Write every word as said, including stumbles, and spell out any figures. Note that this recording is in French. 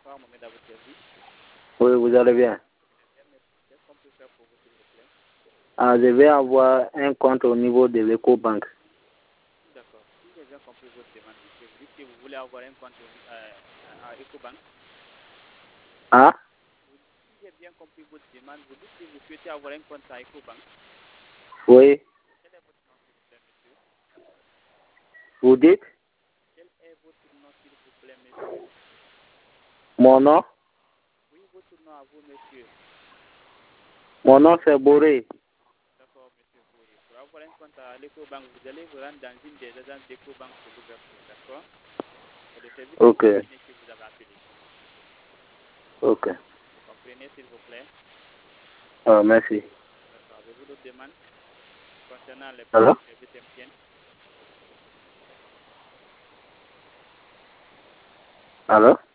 bonsoir, Mohamed à votre service. Oui, vous allez bien. Qu'est-ce qu'on peut faire pour vous, s'il vous plaît? Ah, je vais avoir un compte au niveau de l'EcoBank. D'accord. Si j'ai bien compris votre demande, monsieur, vous dites que vous voulez avoir un compte euh, à EcoBank. Ah? Si j'ai bien compris votre demande, vous dites que vous souhaitez avoir un compte à EcoBank. Oui. Quel est votre nom, s'il vous plaît, monsieur? Vous dites? Quel est votre nom, s'il vous plaît, monsieur? Mon nom? Oui, votre nom à vous, monsieur. Mon nom, c'est Boré. D'accord, monsieur Bourré. Pour avoir un compte à l'EcoBank, vous allez vous rendre dans une des agences d'EcoBank de l'ouverture, d'accord? C'est le service Ok. que vous avez appelé. Ok. Vous comprenez, s'il vous plaît? Ah, merci. D'accord. Avez-vous d'autres demandes concernant les Alors? services M T N? Alors?